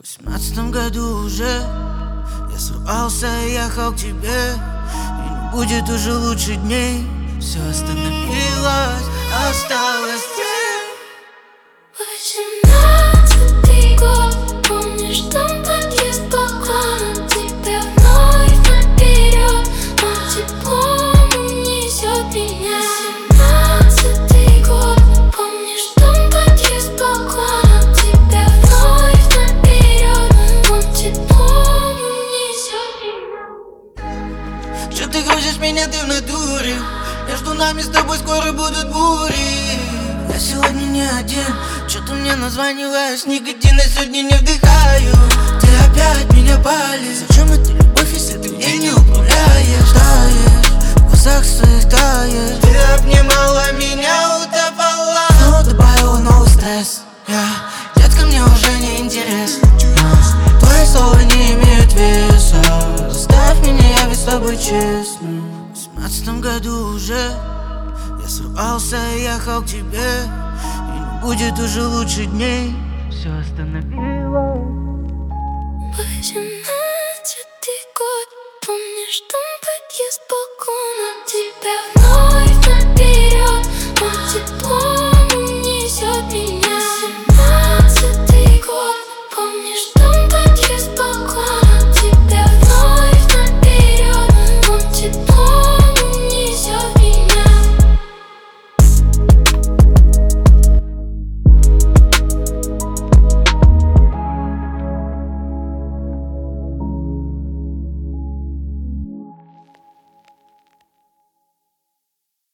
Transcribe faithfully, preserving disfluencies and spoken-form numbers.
В восемнадцатом году уже я сорвался и ехал к тебе, и не будет уже лучше дней. Все остановилось, осталось тень. Восемнадцатый год, помнишь, там подъезд балкон, тебя вновь наперед, но теплом унесет меня. Восемнадцатый год, помнишь, там подъезд балкон, тебя вновь наперед, но теплом унесет меня. Что ты хочешь меня, ты в натуре? Между нами с тобой скоро будут бури. Я сегодня не один, что-то мне названиваешь, никотина сегодня не вдыхаю. Ты опять меня палишь. Зачем это любовь, если ты ей не управляешь? Таешь, в глазах своих таешь. Ты обнимала меня, утопала, снова добавила новый стресс. Я, детка, мне уже не интересно. Твои слова не имеют веса. Оставь меня, я ведь с тобой честно. В семнадцатом году уже я сорвался и ехал к тебе, и не будет уже лучше дней. Все остановилось. Восемнадцатый год, помнишь, там подъезд балкон, тебя